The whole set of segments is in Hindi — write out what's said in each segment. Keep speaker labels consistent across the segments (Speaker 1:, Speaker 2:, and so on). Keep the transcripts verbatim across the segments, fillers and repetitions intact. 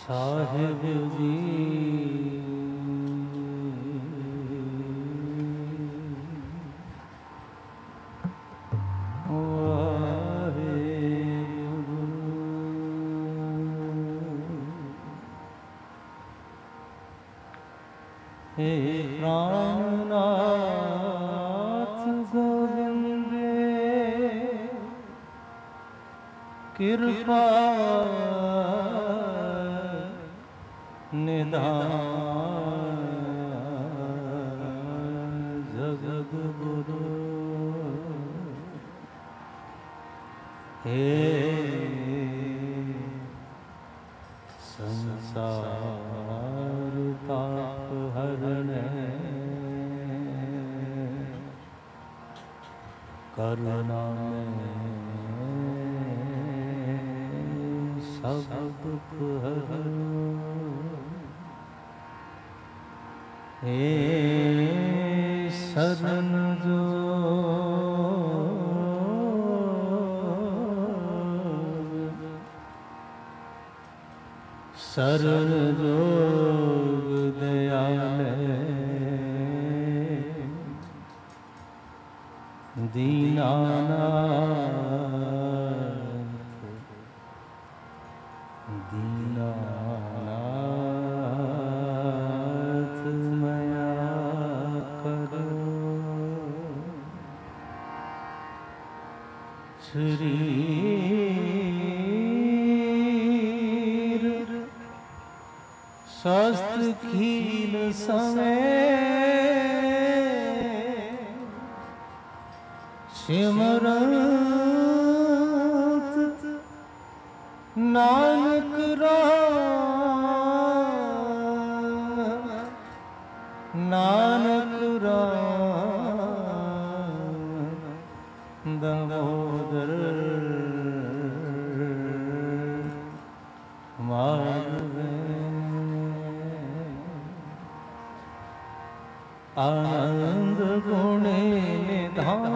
Speaker 1: साहिब जी हे प्राणनाथ गोविंद कृपा निधान जगद गुरु हे संसार ताप हरणे करुणा में सब दुख हरो हे शरण जो शरण जोग दयाले दीनानाथ दीनानाथ मया करो शरीर स्वस्थ खील समय सिमरत नानक राम नानक राम दामोदर माधवे आनंद गुणे निधान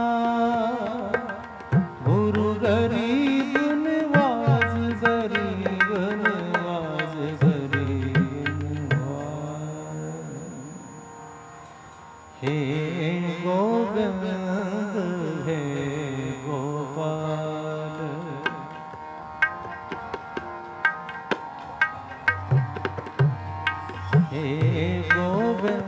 Speaker 1: गुरु गरीब निवाज गरीब निवाज गरीब निवाज हे गोविंद हे गोपाल हे गोविंद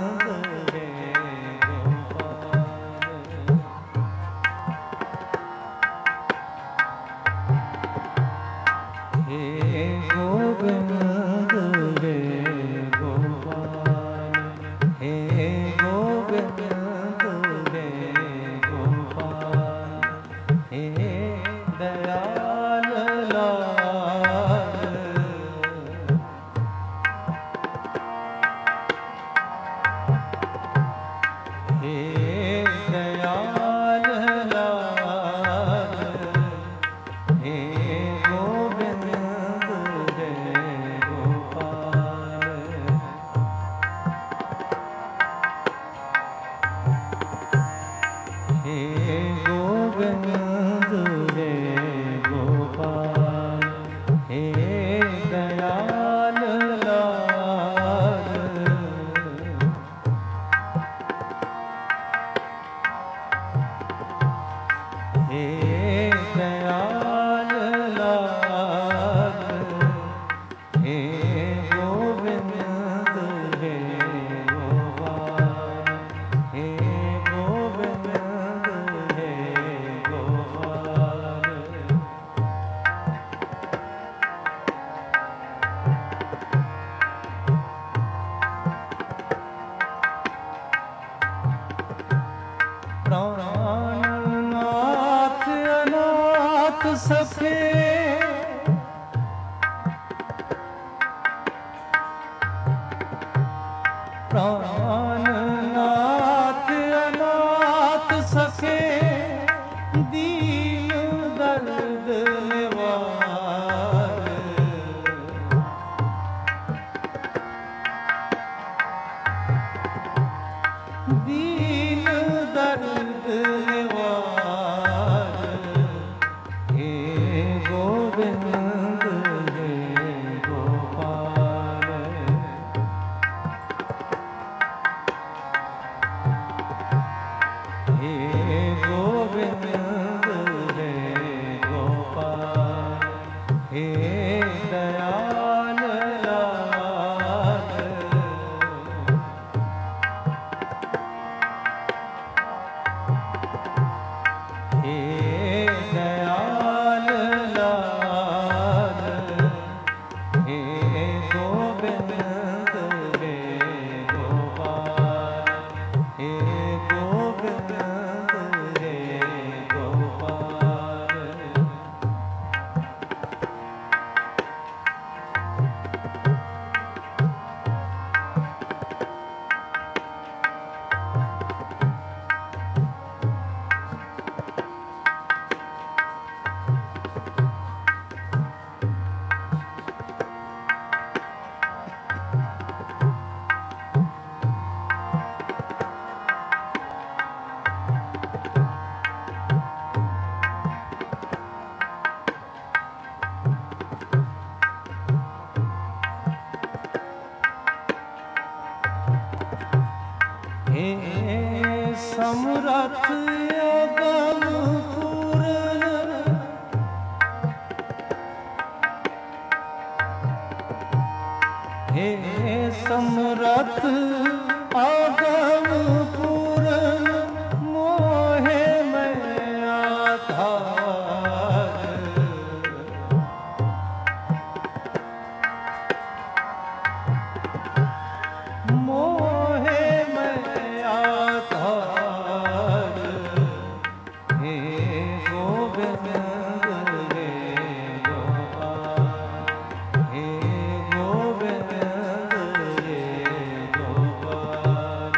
Speaker 1: प्राणनाथ अनाथ सखे प्राणनाथ अनाथ सखे दीन दर्द निवार दीन दर्द निवार हे गो गोविंद हे गोपाल। हे समरथ अगम पूरन, हे समरथ अगम पूरन, मोहे मैं आधार। मोहे मैं आधार, हे गोविंद हे गोपाल। हे गोविंद हे गोपाल।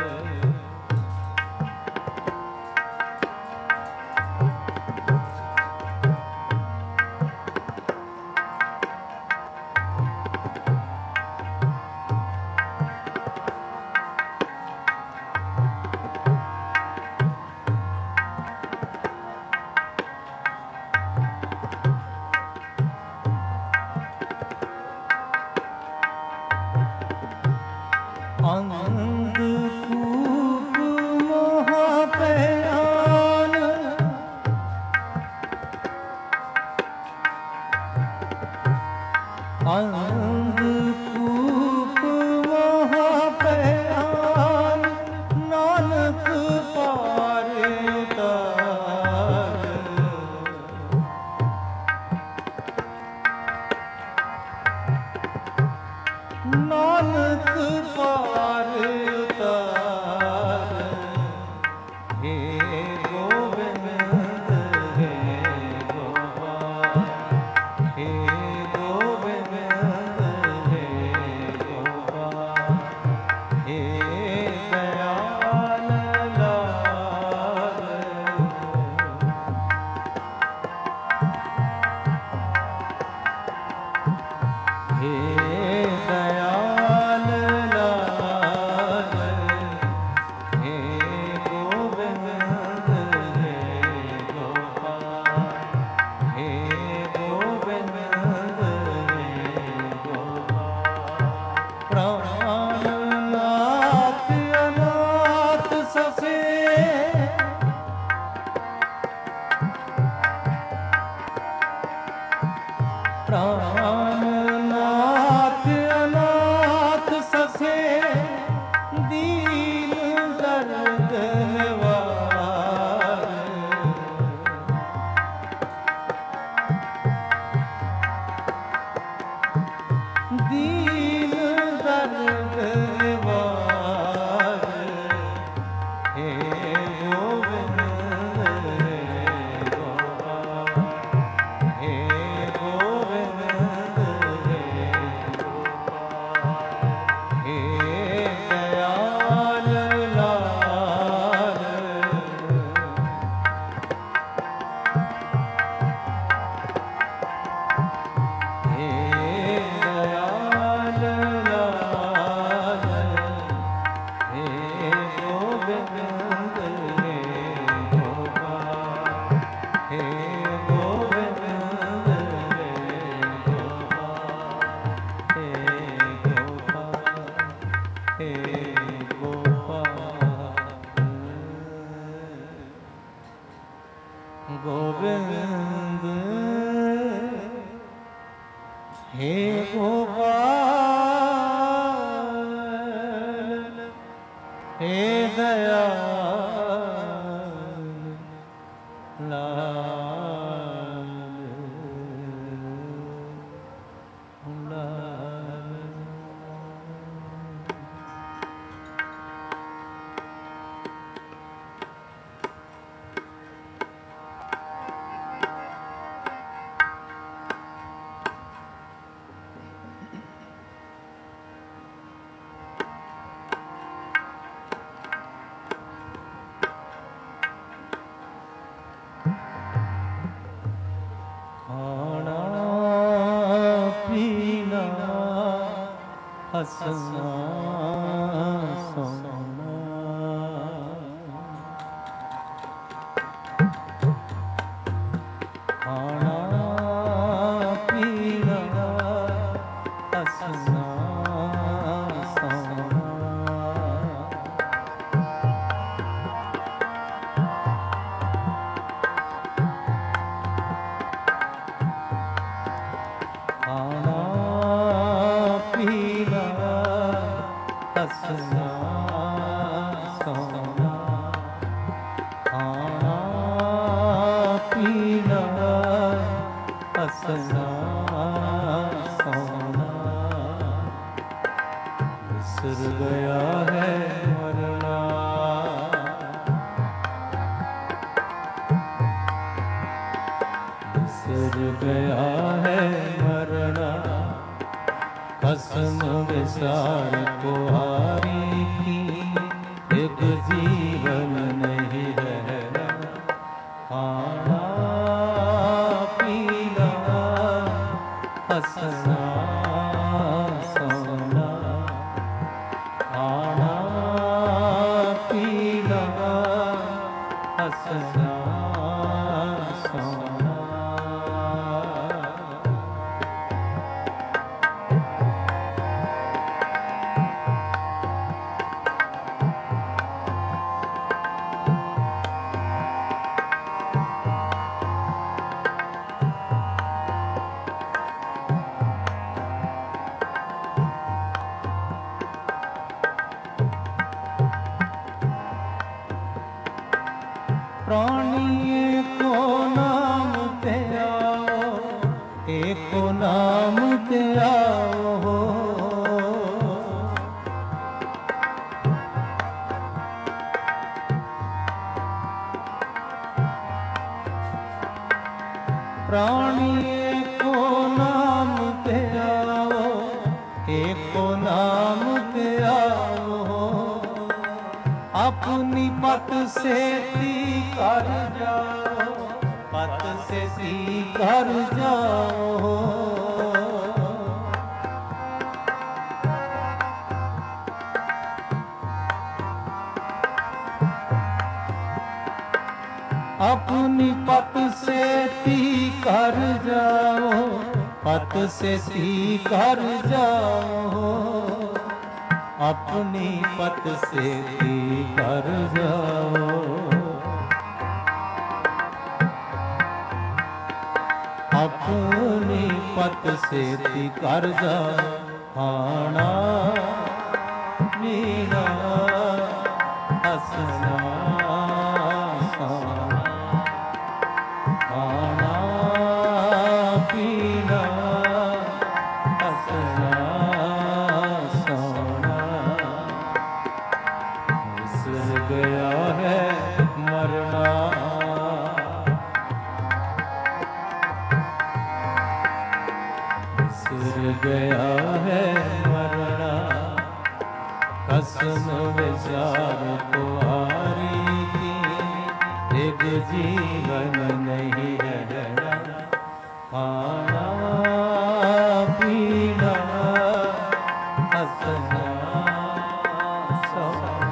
Speaker 1: अंधकूप महाप्रयाण, अंधकूप महाप्रयाण, नानक पार उतार। नानक पार उतार, हे गोविंद हे गोपाल। हे गोविंद हे गोपाल। हे दयाल लाल। हे दयाल लाल। हे गोविंद हे गोपाल। हे गोविंद हे गोपाल। प्राणनाथ अनाथ सखे, प्राणनाथ अनाथ सखे, दीन दर्द निवार। दीन दर्द निवार, हे गोविंद हे गोपाल। हे गोविंद हे गोपाल। हे दयाल लाल। हे दयाल लाल। हे गोविंद हे गोपाल। हे गोविंद हे गोपाल। हे गोपाल। हे गोपाल। गोविंद हे गोपाल। हे दयाल लाल लाल। हसना सोना खाना पीना हसना सोना खाना पीना हसना सोना खाना पीना हसना सोना बिसर गया है मरना बिसर गया है मरना कसम विसार को हारी की एक जीवन नहीं रहना खाना पीना हसना सोना खाना पीना हसना सोना प्राणी को नाम ते आओ एको नाम ते आओ प्राणी को नाम ते आओ एको नाम ते आओ अपनी पत से ती कर जाओ पत से ती कर जाओ अपनी पत से ती कर जाओ पत से ती कर जाओ अपनी पत से ती कर जाओ अपनी पत से ती कर जाओ खाना पीना हसना सोना खाना पीना हसना सोना बिसर गया है मरना बिसर गया है मरना कसम विचार को हारी की एक जीवन नहीं रहना खाना पीना हसना सोना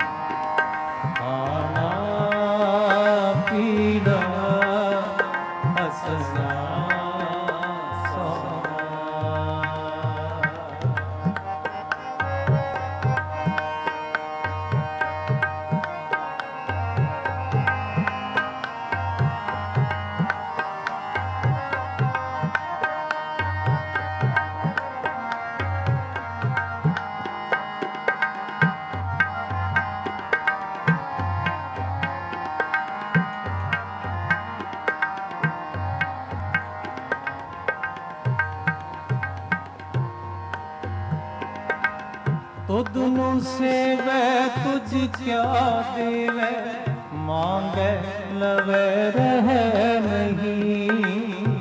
Speaker 1: खाना पीना हसना तुदनु सेवे तुझ क्या देवे मांगे लवे रह नहीं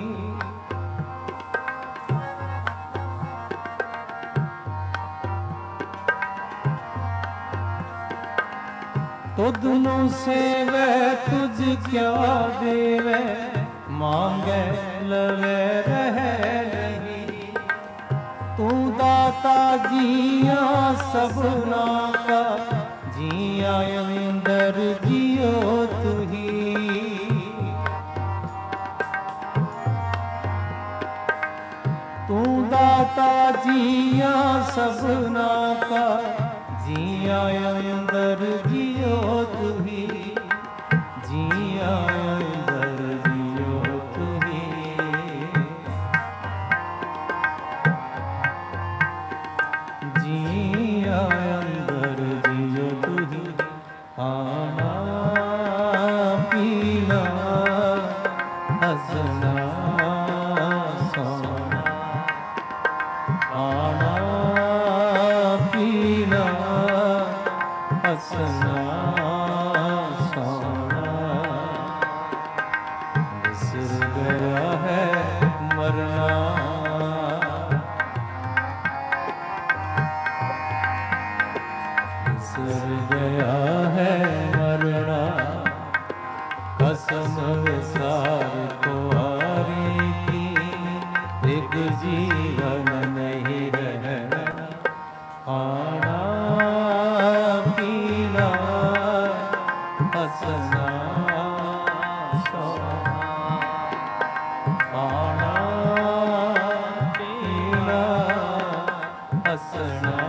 Speaker 1: तुदनु सेवे तुझ क्या देवे मांगे लवे रह नहीं तू दाता जिया सबना का, जिया अंदर जियो तुही। तू दाता जिया सबना का, जिया अंदर जियो तुही, जिया अंदर जियो तुही। जिया अंदर जियो तुही, खाना पीना हंसना सोना। खाना पीना हंसना सोना। बिसर गया है मरना, बिसर गया है मरना। कसम विसार को आरी की, एक जीवन नहीं रहना। खाना पीना हंसना सोना। खाना पीना हंसना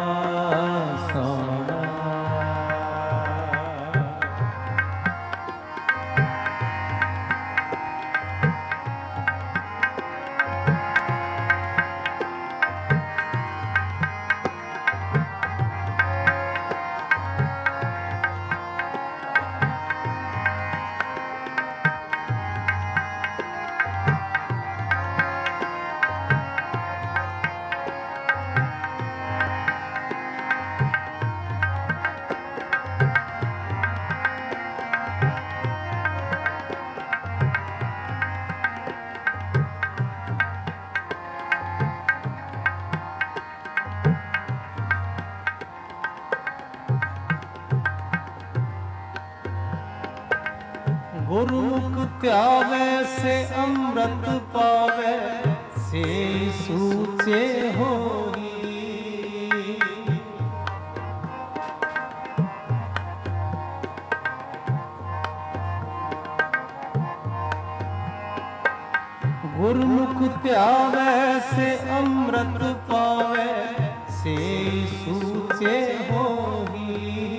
Speaker 1: सोना। गुरुमुख त्यावे से अमृत पावे, से सूचे होई। गुरुमुख त्यावे से अमृत पावे, से सूचे होई।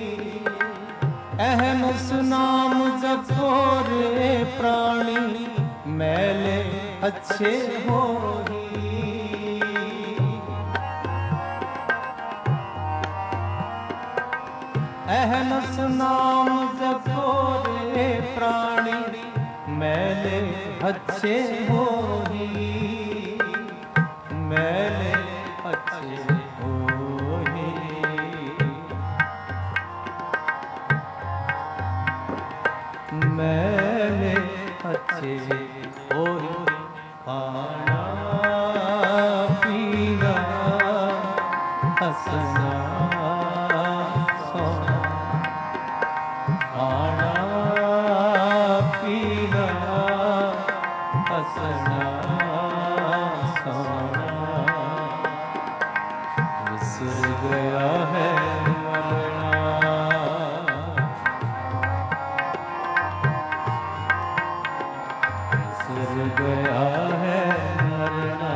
Speaker 1: अहमस नाम जपो रे प्राणी, मैले अच्छे होई। अहमस नाम जपो रे प्राणी, मैले अच्छे होई। मैले अच्छे होई। मैले अच्छे होई। खाना पीना हंसना सोना। खाना पीना हंसना सोना। बिसर गया है मरना, बिसर गया है मरना।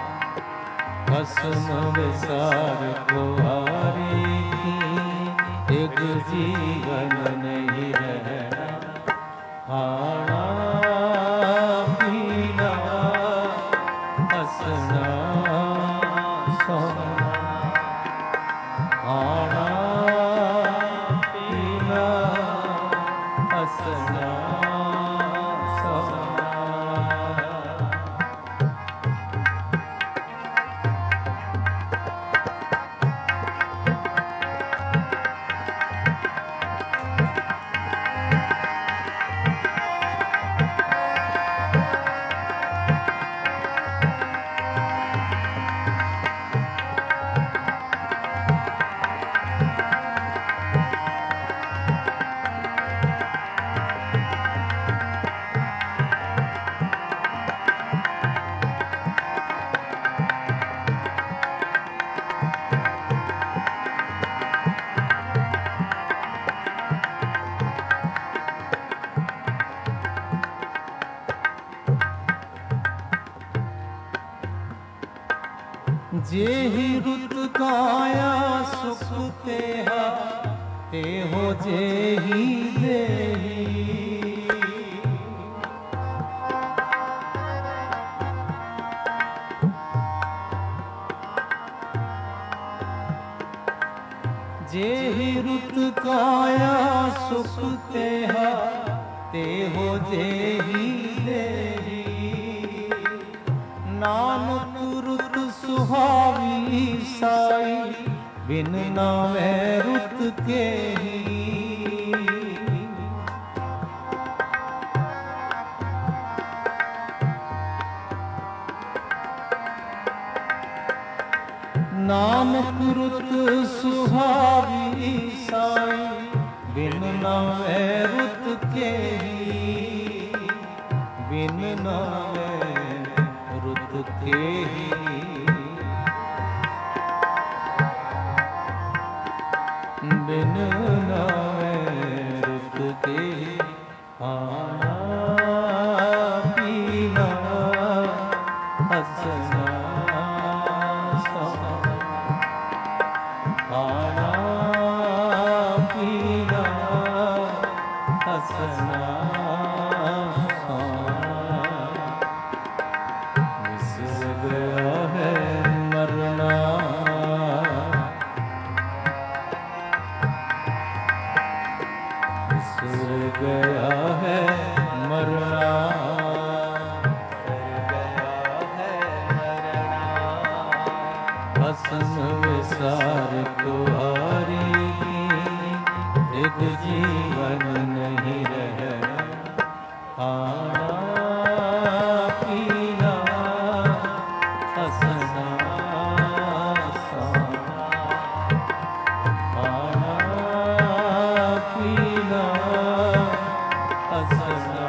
Speaker 1: कसम विसार को हारी की, एक जीवन नहीं रहना। खाना पीना हंसना सोना। खाना पीना हंसना सोना। जेहि रुत काया सुख तेहा ते हो जेहि देहि। जेहि रुत काया सुख तेहा ते हो जेहि देहि। नानक रुत सुहावी साई बिन नावै रुत केहि। नानक रुत सुहावी साई बिन नावै रुत केहि। बिन नावै रुत केहि। बिन नावै रुत केहि। खाना पीना हंसना खाना पीना हंसना बिसर गया है मरना। बिसर गया है मरना। हसन विसार तुम्हारी एक जीवन नहीं रह। खाना पीना हंसना खाना पीना हंसना।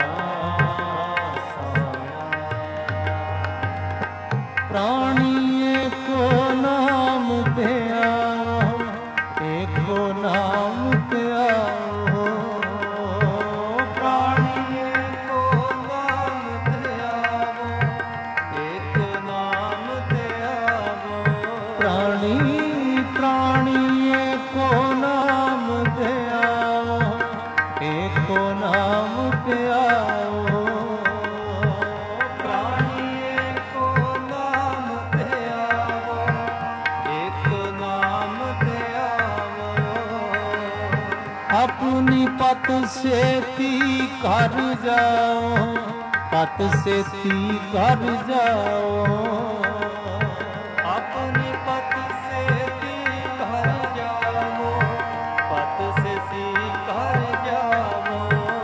Speaker 1: प्राणिये को नाम दे आओ एको नाम दे आओ। प्राणिये को नाम दे आओ एको नाम दे आओ। प्राणी प्राणिये को नाम दे आओ एको नाम दे आओ। अपनी पत से ती कर जाओ पत से ती कर जाओ। अपनी पत से ती कर जाओ पत से ती कर जाओ।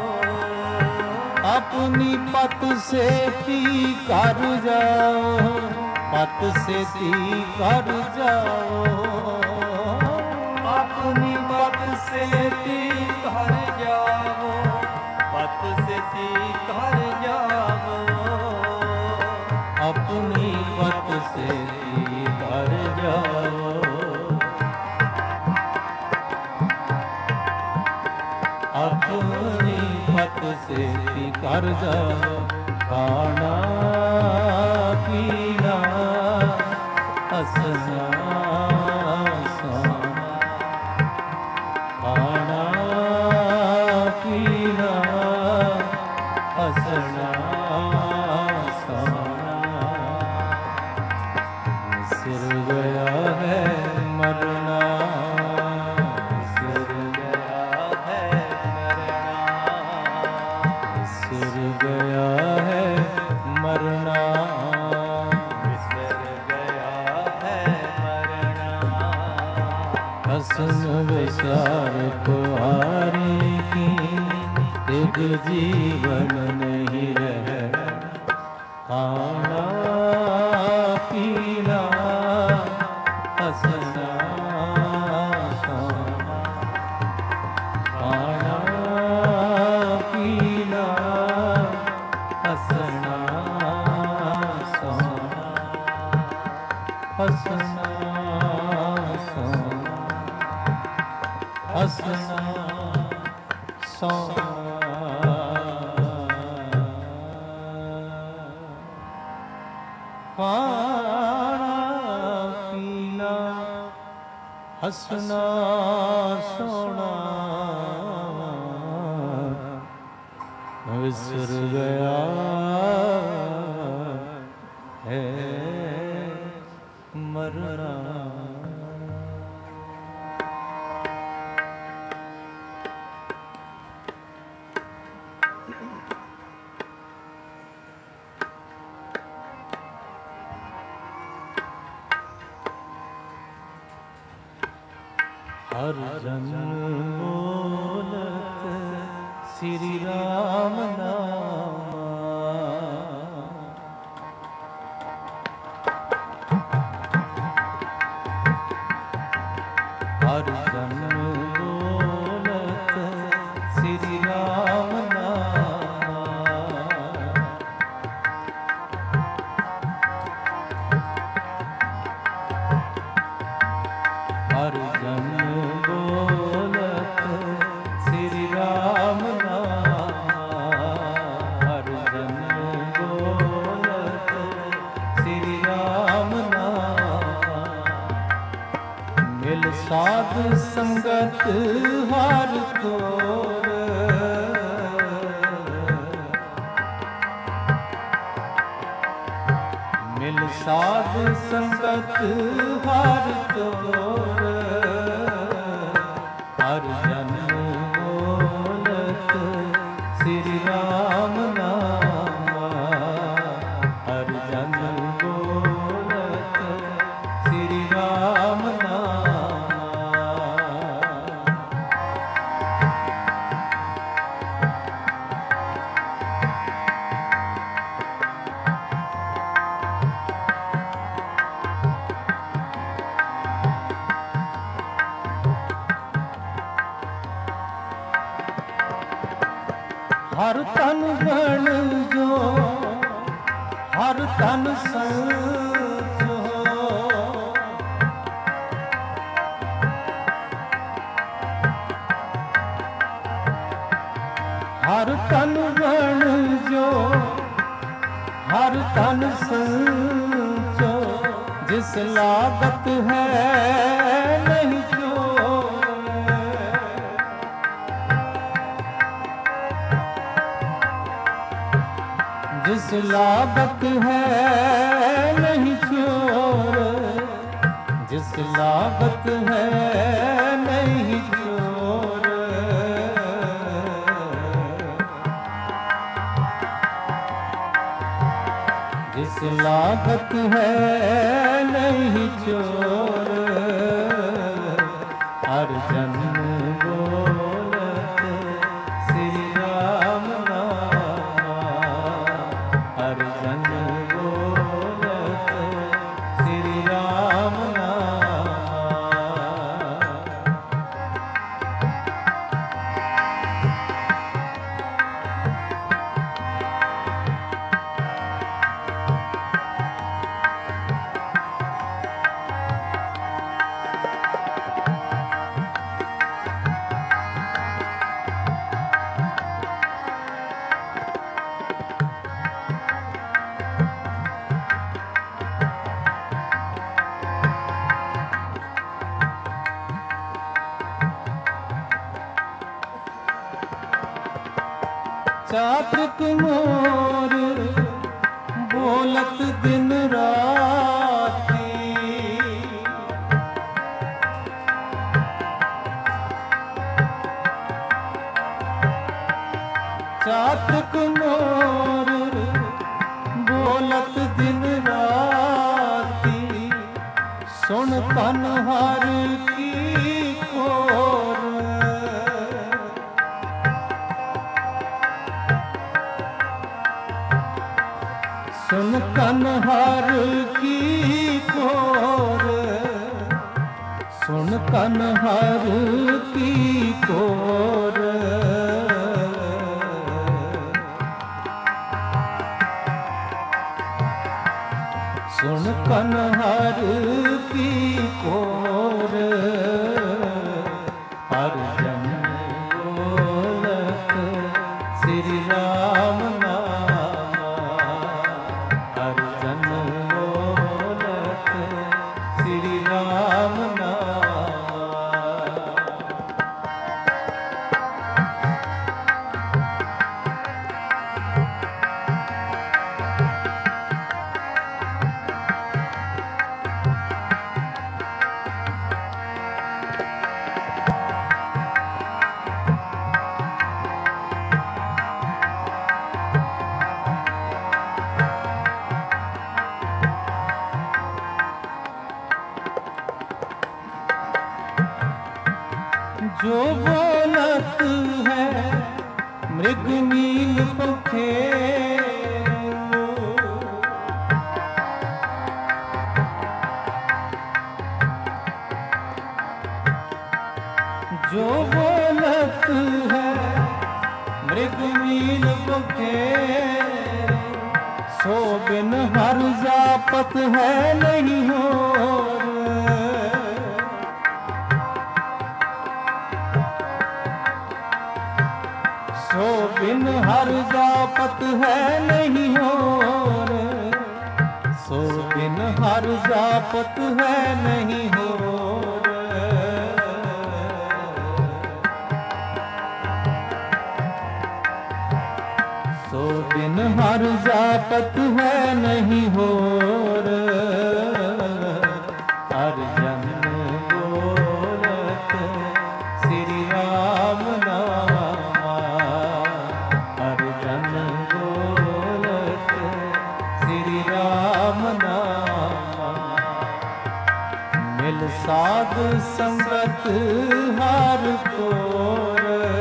Speaker 1: अपनी पत से ती कर जाओ पत से ती कर जाओ। अपनी पत से ती कर जाओ पत से ती कर जाओ। अपनी पत से ती कर जाओ। अपनी पत से ती कर जाओ। खाना पीना हंसना खाना पीना हंसना बिसर गया है मरना। बिसर गया है मरना। बिसर गया है मरना। बिसर गया है मरना। हसन विसार तुम्हारी की एक जीवन नहीं रह। खाना पीना हंसना खाना पीना हंसना हंसना हंसना सोना। खाना हसना सोना विसर गया है मरना। हर जन बोलत श्री राम नाम, हर जन बोलत श्री राम नाम, हर जन बोलत श्री राम नाम, हर जन बोलत श्री राम नाम। मिल साध संगत हार तोर, मिल साध संगत हार तोर, हर जन बोलत श्री राम नाम, हर जन बोलत श्री राम नाम। हर तन बन जो हर तन संजो, हर तन बन जो हर तन संजो, जिस लागत है नहीं जिस लागत है नहीं चोर, जिस लागत है नहीं चोर, जिस लागत है नहीं चोर, हर जन बोलत श्री राम नाम, हर जन बोलत श्री राम नाम। चातक मोर बोलत दिन राती, चातक मोर बोलत दिन राती, सुन तन हर की कोर, सुन तन हर की कोर, सुन तन हर की कोर, सुन तन हर की कोर, हर जन बोलत श्री राम नाम, हर जन बोलत श्री राम नाम। जो बोलत है मृग नील पखेरु, जो बोलत है मृग नील पखेरु, सो बिन हर जापत है नहीं होर। सो बिन हर जापत है नहीं होर, सो बिन हर जापत है नहीं होर। सो बिन हर जापत है नहीं होर। हर जन बोलत श्री राम नामा, हर जन बोलत श्री राम नामा। मिल साध संगत हर कोर,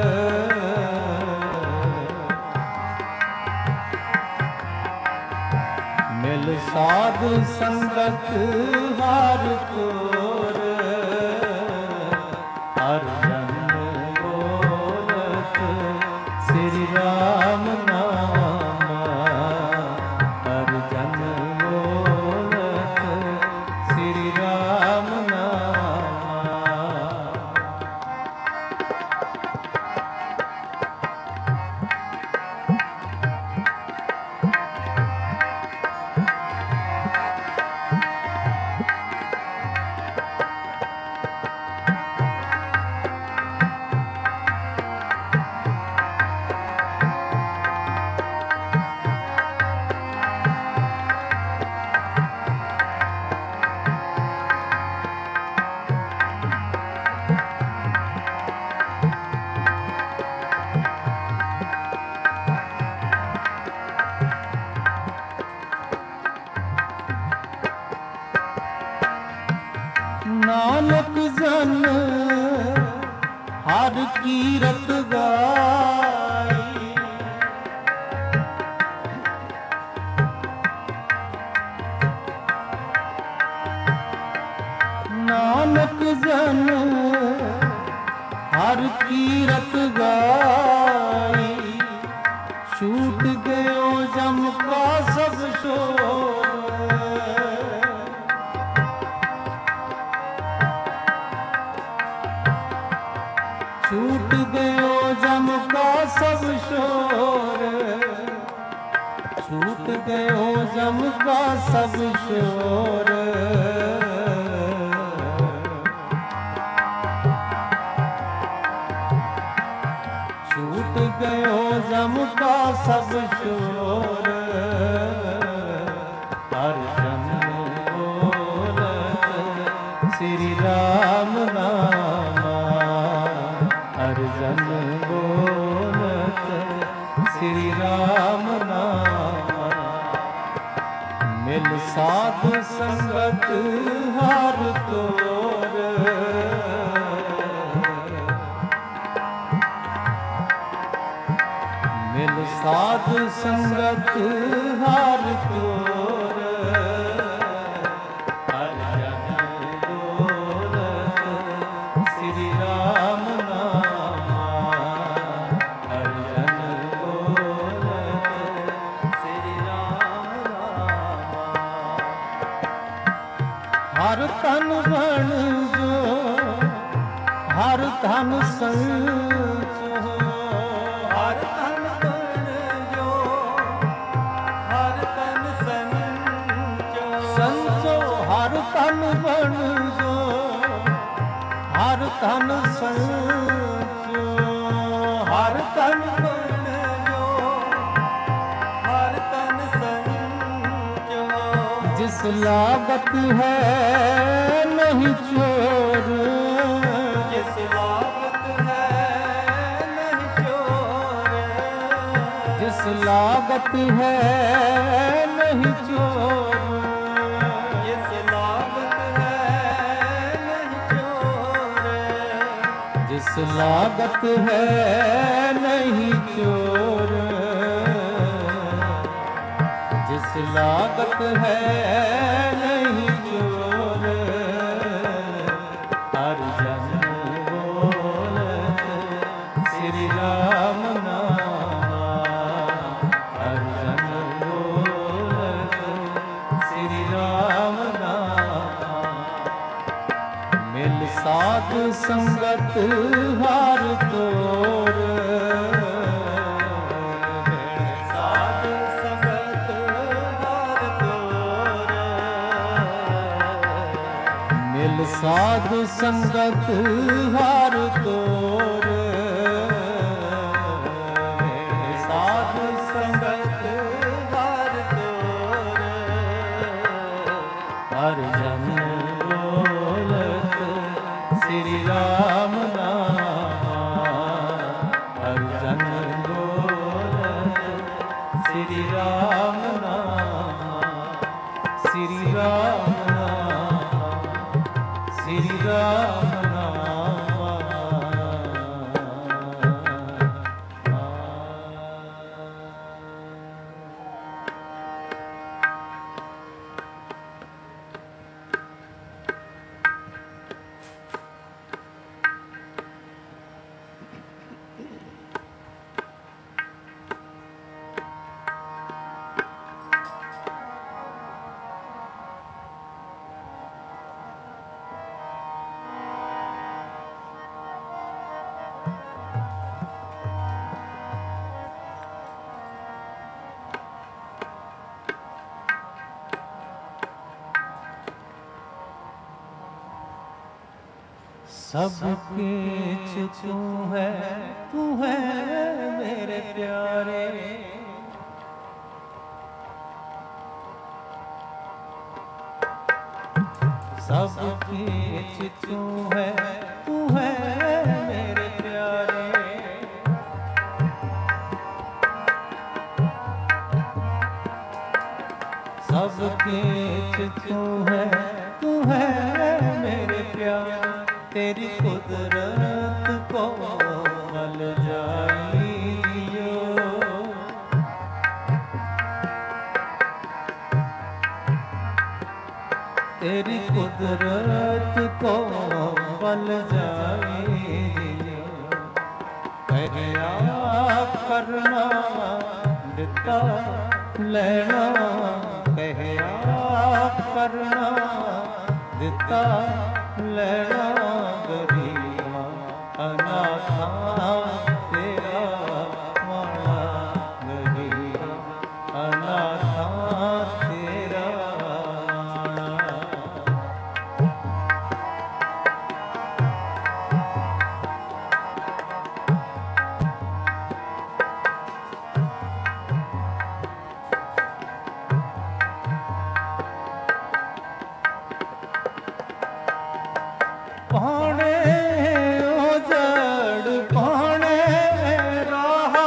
Speaker 1: मिल साध संगत हर कोर। हर जन बोलत श्री राम नामा, हर जन बोलत श्री राम नामा। नानक जन हर कीरत गाई, नानक जन हर कीरत गाई। छूट गयो जम का सब शोर, छूट गयो जम का सब शोर, छूट गयो जम का सब शोर। छूट गयो जम का सब शोर। हर जन बोलत श्री राम नामा, हर जन बोलत श्री राम नामा। मिल साध संगत हर तोर, मिल साध संगत हर तोर। हर जन बोलत श्री राम नामा, हर जन बोलत श्री राम नामा। हर तन बन जो हर धन संचो, हर तन बन जो हर तन संचो। संचो हर तन बन जो हर तन संचो, हर तन बन जो हर तन संचो। जिस लागत है नहीं चोर, जिस लागत है नहीं चोर। जिस लागत है नहीं चोर, जिस लागत है नहीं चोर। जिस जिस लागत है नहीं चोर, जिस लागत है नहीं चोर, हर जन बोलत श्री राम नाम, हर जन बोलत श्री राम नाम। मिल साध संगत हार तोर, मिल साध संगत हार तोर, मिल साध संगत हार तोर, मिल साध संगत हार तोर, हर जन बोलत श्री राम नाम, हर जन बोलत श्री राम नाम, श्री राम नाम, श्री राम नाम। सबके तू है, तू है मेरे प्यारे, सबके तू है, तू है मेरे प्यारे, सबके तू है, तू है मेरे प्यारे। तेरी कुदरत को मल जाइयो, तेरी कुदरत को मल जाइयो। कहया करना दिता लेना, कहया करना दिता लेना, गरीबा अनाथा तेरा माना, गरीबा अनाथा तेरा माना। पाने उजड़ पाने रहा,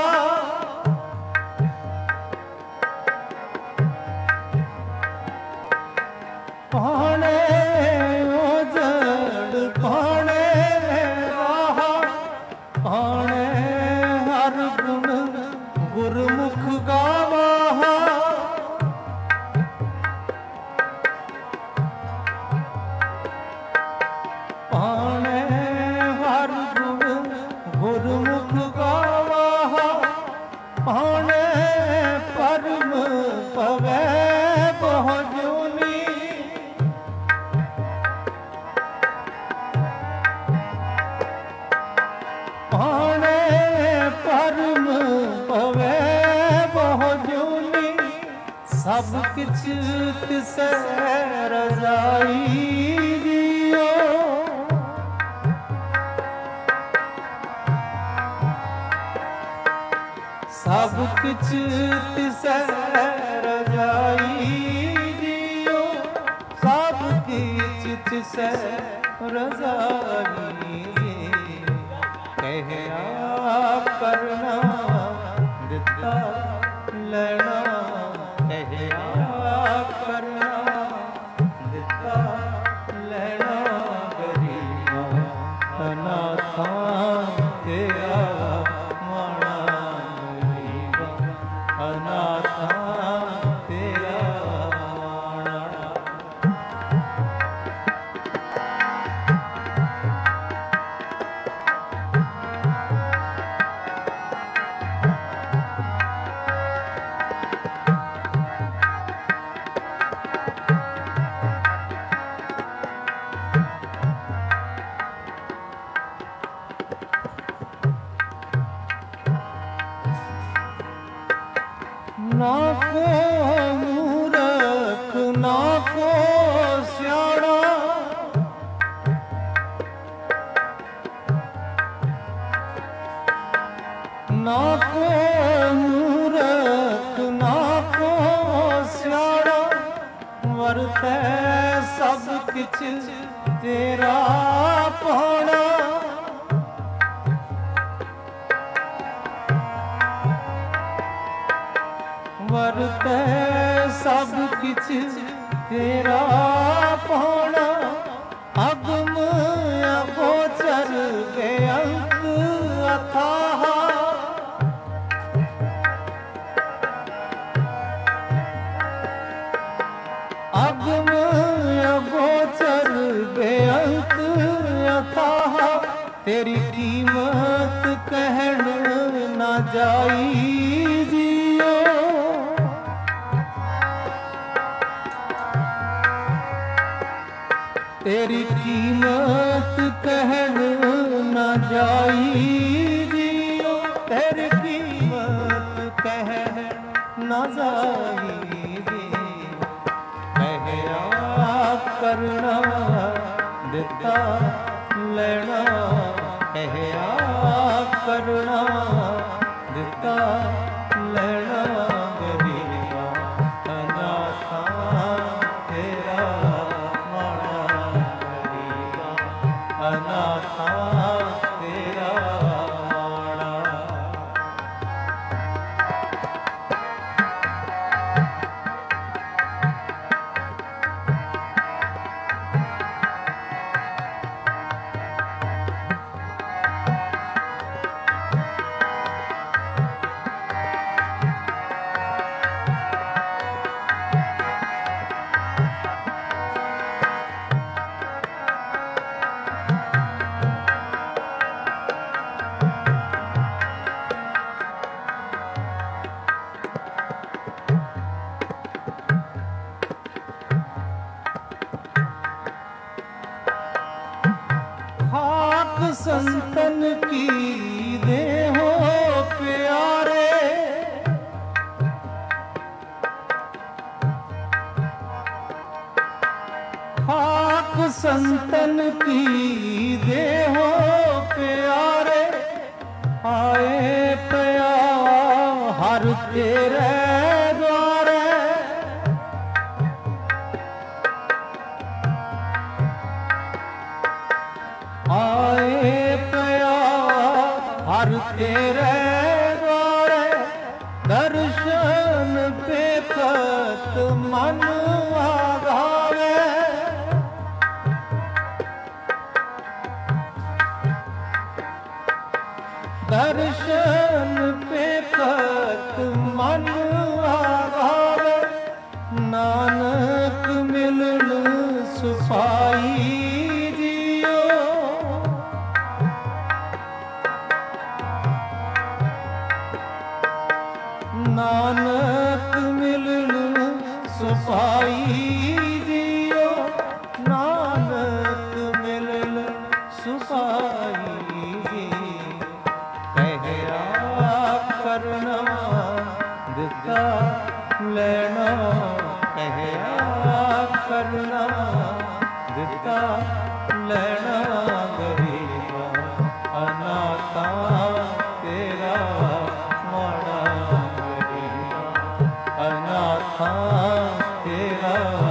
Speaker 1: पाने उजड़ पाने रहा, पाने हर गुण गुरमुख गावा, पाने हर गुण गुरमुख गावा, पाने परम पवै बहु जोनी, पाने परम पवै बहु जोनी। सब किछ तिसै रजाई दियो, सब किछ तिसै रजाई दियो, सब किछ तिसै रजाई। कहया करना दिता लेना, कहया करना दिता लेना, गरीबा अनाथा ਨਾ ਕੋ ਮੂਰਖ ਨਾ ਕੋ ਸਿਆਣਾ, ਨਾ ਕੋ ਮੂਰਖ ਨਾ ਕੋ ਸਿਆਣਾ, ਵਰਤੈ ਸਭ ਕਿਛ ਤੇਰਾ ਭਾਣਾ। ਵਰਤੈ ਸਭ ਕਿਛ ਤੇਰਾ ਭਾਣਾ, ਅਗਮ ਅਗੋਚਰ ਬੇਅੰਤ ਅਥਾਹ। ਅਗਮ ਅਗੋਚਰ ਬੇਅੰਤ ਅਥਾਹ, ਤੇਰੀ ਕੀਮਤ ਕਹਿਣ ਨਾ ਜਾਈ ਜੀਓ। ਤੇਰੀ ਕੀਮਤ ਕਹਿਣ ਨਾ ਜਾਈ ਜੀਓ, ਤੇਰੀ ਕੀਮਤ ਕਹਿਣ ਨਾ ਜਾਈ ਜੀਓ। ਕਹਿਆ ਕਰਨਾ ਦਿੱਤਾ ਲੈਣਾ, ਕਹਿਆ ਕਰਨਾ ਦਿੱਤਾ ਲੈਣਾ, ਗਰੀਬਾ ਅਨਾਥਾਂ ਤੇਰਾ ਮਾਣਾ, ਗਰੀਬਾ ਅਨਾਥਾਂ ਤੇਰਾ ਮਾਣਾ। संतन की देहो प्यारे, खाक संतन की देहो प्यारे, आए पया हर तेरे द्वारे। आए पया हर तेरे द्वारे, दर्शन पेखत मन आगावे। दर्शन पेखत मन आगावे, नानक मिलन सुफाई। नानक मिलन सुफाई जियो, नानक मिलन सुफाई जियो। कहया करना ਦਿੱਤਾ ਲੈਣਾ, ਕਹਿਆ ਕਰਨਾ ਦਿੱਤਾ ਲੈਣਾ, ਗਰੀਬਾ ਅਨਾਥਾਂ ਤੇਰਾ ਮਾਣਾ, ਅਨਾਥਾਂ ਤੇਰਾ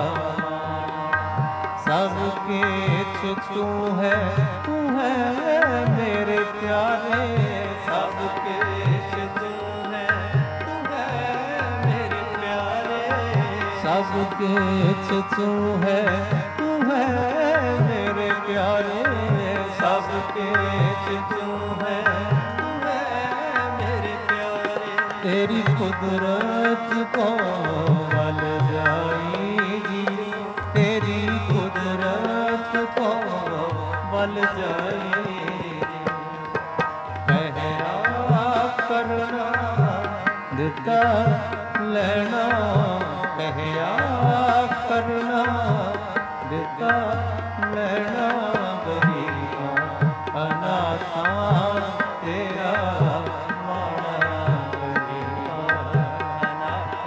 Speaker 1: ਸਭ ਕੇ ਤੂੰ ਹੈ, ਤੂੰ ਹੈ ਮੇਰੇ ਪਿਆਰੇ, ਸਭ ਕੇ ਤੂੰ ਹੈ, ਤੂੰ ਹੈ ਮੇਰੇ ਪਿਆਰੇ, ਸਭ ਕੇ ਤੂੰ ਹੈ, ਤੂੰ ਹੈ ਮੇਰੇ ਪਿਆਰੇ, ਸਭ ਕੇ ਤੂੰ ਹੈ, ਤੂੰ ਹੈ ਮੇਰੇ ਪਿਆਰੇ। तेरी कुदरत को बल जाएगी, तेरी कुदरत को बल जाएगी। कहया करना ਦਿੱਤਾ ਲੈਣਾ, ਕਹਿਆ ਕਰਨਾ ਦਿੱਤਾ ਲੈਣਾ, ਗਰੀਬਾ ਅਨਾਥਾਂ ਤੇਰਾ ਮਾਣਾ, ਗਰੀਬਾ ਅਨਾਥਾਂ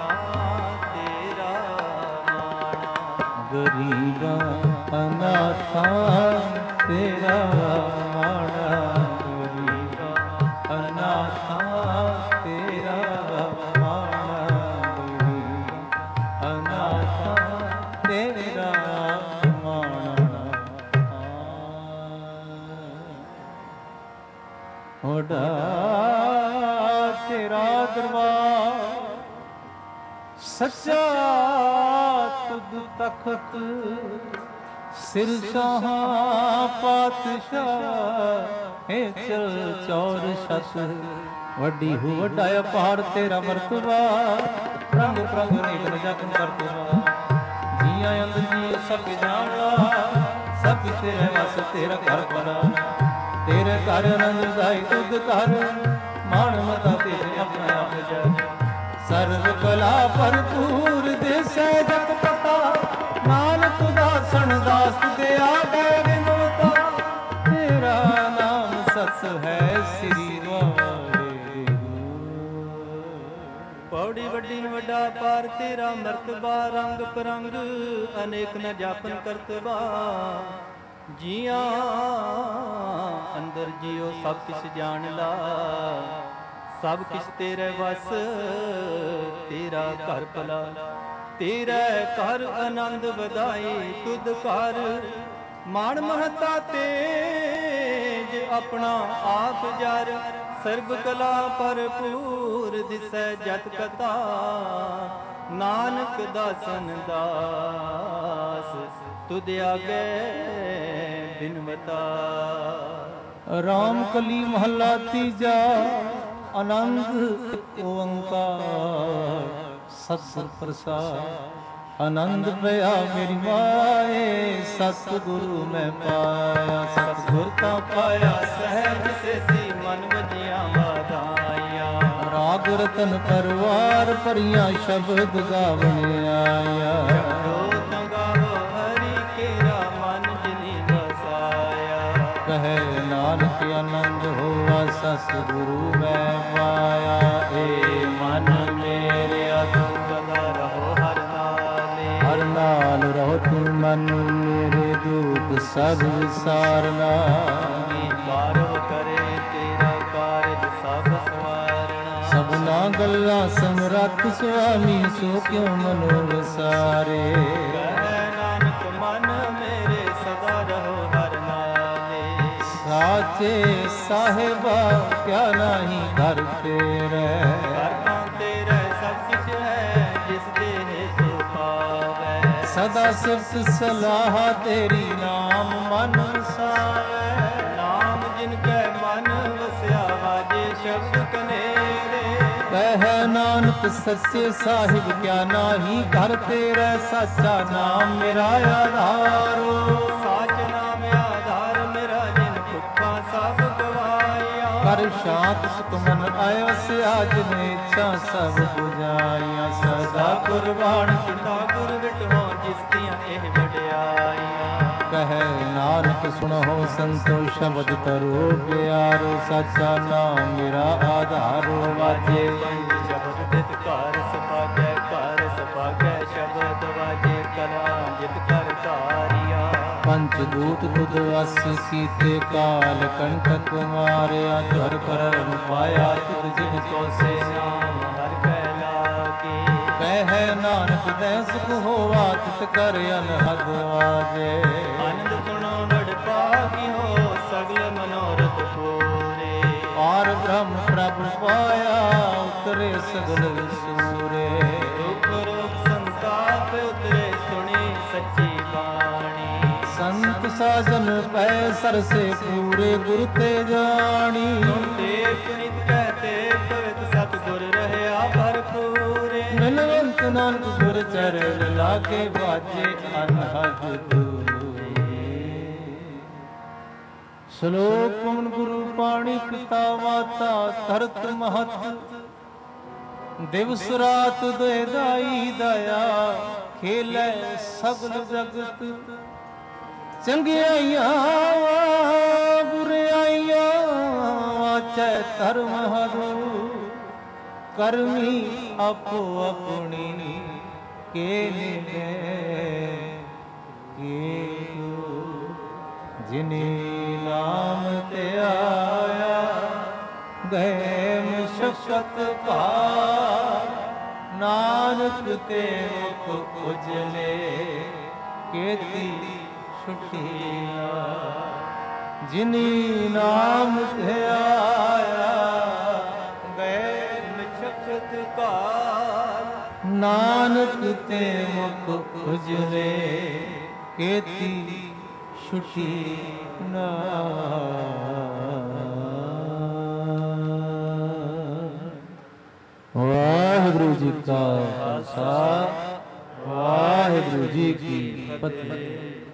Speaker 1: ਅਨਾਥਾ ਤੇਰਾ ਆਨੰਦ ਵੀਰਾ, ਅਨਾਥਾ ਤੇਰਾ ਆਨੰਦ ਵੀਰਾ, ਅਨਾਥਾ ਤੇਰਾ ਹੋੜਾ ਤੇਰਾ ਦਰਬਾਰ ਸੱਚਾ ਤੁਧ ਤਖਤ, ਸਿਰ ਸ਼ਾਹਾਂ ਪਾਤਸ਼ਾਹ ਹੈ ਚਲ ਚੌਰ ਛਤ, ਵੱਡੀ ਹੋ ਵੱਡਾ ਪਹਾੜ ਤੇਰਾ ਮਰਤਬਾ, ਰੰਗ ਪ੍ਰੰਗ ਨੇਤਰ ਜਪਨ ਕਰਤਵਾ, ਜੀਆਂ ਅੰਦਰ ਜੀ ਸਭ ਜਾਣਦਾ, ਸਭ ਤੇਰੇ ਵਸ ਤੇਰਾ ਘਰ ਪਰਾ, ਤੇਰੇ ਘਰ ਆਨੰਦ ਦਾਈ ਤੁਧ ਘਰ, ਮਾਣ ਮਤਾ ਤੇਰੇ ਆਪਣਾ ਆਪ ਜਗ, ਸਰਬ ਕਲਾ ਭਰਪੂਰ ਦੇਸੈ ਜਤ ਪਤਾ, ਨਾਨਕ ਦਾਸਨ ਦਾਸ ਦੇ ਆਗੇ ਵਿਨਵਤਾ, ਤੇਰਾ ਨਾਮ ਸਚ ਹੈ ਸ੍ਰੀ ਵਾਹਿਗੁਰੂ।
Speaker 2: ਪੌੜੀ ਵੱਡੀ ਨ ਵੱਡਾ ਪਾਰ ਤੇਰਾ ਮਰਤਬਾ, ਰੰਗ ਪਰੰਗ ਅਨੇਕ ਨ ਜਾਪਨ ਕਰਤਬਾ, ਜੀਆਂ ਅੰਦਰ ਜਿਉ ਸਭ ਕਿਛ ਜਾਣ ਲਾ, ਸਭ ਕਿਛ ਤੇਰੇ ਵਸ ਤੇਰਾ ਘਰ ਭਲਾ, ਤੇਰੇ ਘਰ ਆਨੰਦ ਵਧਾਈ ਤੁਧ ਘਰ, ਮਾਣ ਮਹਤਾ ਤੇਜ ਆਪਣਾ ਆਪ ਜਰ, ਸਰਬ ਕਲਾ ਭਰਪੂਰ ਦਿਸੈ ਜਤ ਕਥਾ, ਨਾਨਕ ਦਾਸਨ ਦਾਸ ਤੁਧ ਆਗੇ ਬਿਨਵਤਾ।
Speaker 1: ਰਾਮ ਕਲੀ ਮਹੱਲਾ ਤੀਜਾ, ਆਨੰਦ ਓੰਕਾਰ ਸਤਿ ਪ੍ਰਸਾਦ, ਆਨੰਦ ਪਿਆ ਮੇਰੀ ਮਾਏ, ਸਤਿਗੁਰੂ ਮੈਂ ਪਾਇਆ,
Speaker 2: ਸਤਿਗੁਰ ਤਾਂ ਪਾਇਆ ਸਹਿਜ ਸੇਤੀ, ਮਨ ਵਜੀਆਂ ਵਾਧਾਈਆਂ,
Speaker 1: ਰਾਗ ਰਤਨ ਪਰਵਾਰ ਭਰੀਆਂ, ਸ਼ਬਦ ਗਾਵਣ ਆਇਆ,
Speaker 2: ਸ਼ਬਦੋ ਗਾਵੋ ਹਰੀ ਕੇਰਾ ਮਨ ਜਿਨੀ ਵਸਾਇਆ,
Speaker 1: ਕਹੇ ਨਾਨਕ ਆਨੰਦ ਹੋਆ ਸਤਿਗੁਰੂ ਮੈਂ ਪਾਇਆ, ਏ ਮਨ ਮੇਰਿਆ ਤੂੰ
Speaker 2: ਸਦਾ ਰਹੋ ਹਰ ਨਾਲੇ,
Speaker 1: ਹਰ ਨਾਲ ਰਹੋ ਤੂੰ ਮਨ ਮੇਰੇ, ਦੁਖ ਸਭ ਵਿਸਾਰਨਾ,
Speaker 2: ਕਾਰੋ ਕਰੇ ਤੇਰਾ ਕਾਰਜ ਸਭ ਸਵਾਰਣਾ,
Speaker 1: ਸਭਨਾ ਗੱਲਾਂ ਸਮਰੱਥ ਸੁਆਮੀ, ਸੋ ਕਿਉ ਮਨੋ ਵਿਸਾਰੇ,
Speaker 2: ਕਹੈ ਨਾਨਕ ਮਨ ਮੇਰੇ ਸਦਾ ਰਹੋ ਹਰ ਨਾਲੇ,
Speaker 1: ਸਾਚੇ ਸਾਹਿਬਾ ਕਿਆ ਨਾਹੀ ਘਰ ਤੇਰੇ,
Speaker 2: ਘਰ ਤਾਂ ਤੇਰੇ ਸਭ ਕਿਛ ਹੈ, ਜਿਸ ਦੇ ਹੇਤੁ ਪਾਵੈ,
Speaker 1: ਸਦਾ ਸਿਫਤ ਸਲਾਹ ਤੇਰੀ, ਨਾਮ ਮਨ ਵਸਾਵੇ,
Speaker 2: ਨਾਮ ਜਿਨ ਕੈ ਮਨ ਵਸਿਆ, ਵਾਜੇ ਸ਼ਬਦ ਕਨੇਰੇ,
Speaker 1: ਕਹਿ ਨਾਨਕ ਸੱਚੇ ਸਾਹਿਬ ਕਿਆ ਨਾਹੀ ਘਰ ਤੇਰੇ, ਸੱਚਾ ਨਾਮ ਮੇਰਾ ਆਧਾਰੋ,
Speaker 2: ਸਾਚ ਨਾਮ ਆਧਾਰ ਮੇਰਾ, ਜਿਨ ਭੁੱਖਾਂ ਸਭ ਗਵਾਈਆਂ,
Speaker 1: ਕਰ ਸ਼ਾਂਤ ਸੁਖ ਮਨ ਆਇਓ ਸਿਆ, ਜਿਨ ਇੱਛਾ ਸਭ 부ਝਾਈਆਂ, ਸਦਾ ਕੁਰਬਾਨ
Speaker 2: ਪਿਤਾ ਗੁਰ ਵਿਟੋ ਜਿਸ ਦੀਆਂ ਇਹ ਵਡਿਆਈਆਂ,
Speaker 1: ਕਹੈ ਨਾਨਕ ਸੁਣੋ ਸੰਤੋ ਸ਼ਬਦ ਤਰੋ ਪਿਆਰੋ, ਸੱਚਾ ਨਾਮ ਮੇਰਾ ਆਧਾਰੋ, ਵਾਜੇ
Speaker 2: ਪੰਜ ਸ਼ਬਦ ਤਿਤ ਘਰ ਸਭਾਗੈ, ਘਰ ਸਭਾਗੈ ਸ਼ਬਦ ਵਾਜੇ, ਕਲਾ ਜਿਤ ਕਰ ਧਾਰਿਆ,
Speaker 1: ਪੰਚ ਦੂਤ ਤੁਧ ਵਸ ਕੀਤੇ, ਕਾਲ ਕੰਟਕ ਮਾਰਿਆ, ਧਰ ਕਰਨ ਪਾਇਆ ਤੁਧ ਜਿਨ ਕੋ ਸੇ
Speaker 2: ਨਾਮ ਹਰ ਕੈ ਲਾਗੇ,
Speaker 1: ਕਹਿ ਨਾਨਕ ਦੈ ਸੁਖ ਹੋਵਾ, ਤਿਤ ਕਰ ਅਨਹਦ ਵਾਜੇ,
Speaker 2: ਆਨੰਦ ਸੁਣੋ ਨੜ ਪਾਗਿਓ, ਸਗਲ ਮਨੋਰਥ ਪੂਰੇ,
Speaker 1: ਪਾਰ ਬ੍ਰਹਮ ਪ੍ਰਭ ਪਾਇਆ, ਉਤਰੇ ਸਗਲ ਸੂਰੇ,
Speaker 2: ਰੂਪ ਰੂਪ ਸੰਤਾਪ ਉਤਰੇ, ਸੁਣੀ ਸੱਚੀ ਬਾਣੀ,
Speaker 1: ਸੰਤ ਸਾਜਨ ਪੈ ਸਰਸੇ ਪੂਰੇ, ਗੁਰ ਤੇ ਜਾਣੀ,
Speaker 2: ਸੁਣਤੇ ਪੁਨਿਤ ਕਹਤੇ ਪਵਿੱਤ ਸਤਿਗੁਰ ਰਹਿਆ ਭਰਪੂਰੇ,
Speaker 1: ਮਿਲਵੰਤ ਨਾਨਕ ਗੁਰ ਚਰਨ ਲਾਗੇ, ਬਾਜੇ ਅਨਹਦ ਦੂਰੇ। ਸ਼ਲੋਕ ਪਵਨ ਗੁਰੂ ਪਾਣੀ ਪਿਤਾ ਮਾਤਾ, ਧਰਤ ਮਹਤ ਦਿਵਸ ਰਾਤ ਦੇ ਦਾਈ ਦਇਆ, ਖੇਲੇ ਸਗਲ ਜਗਤ, ਚੰਗਿਆਈਆਂ ਬੁਰਿਆਈਆਂ, ਵਾਚੈ ਧਰਮ ਹਰੂ, ਕਰਮੀ ਆਪੋ ਆਪਣੀ, ਕੇ ਨਿਨੇ ਕੇ ਜਿਨੀ ਨਾਮ ਤੇ ਆਇਆ ਗਏ ਮੁਸ਼ਕਤ ਭਾਰ, ਨਾਨਕ ਤੇ ਮੁਖ ਉਜਲੇ ਕੇਤੀ ਛੁਟੀਆਂ। ਜਿਨੀ ਨਾਮ ਤੇ ਆਇਆ ਗਏ
Speaker 2: ਮੁਸ਼ਕਤ ਭਾਰ,
Speaker 1: ਨਾਨਕ ਤੇ ਮੁਖ ਉਜਲੇ ਕੇਤੀ ਛੁਟੀ ਨਾ। ਵਾਹਿਗੁਰੂ ਜੀ ਕਾ ਖਾਲਸਾ, ਵਾਹਿਗੁਰੂ ਜੀ ਕੀ ਫਤਿਹ।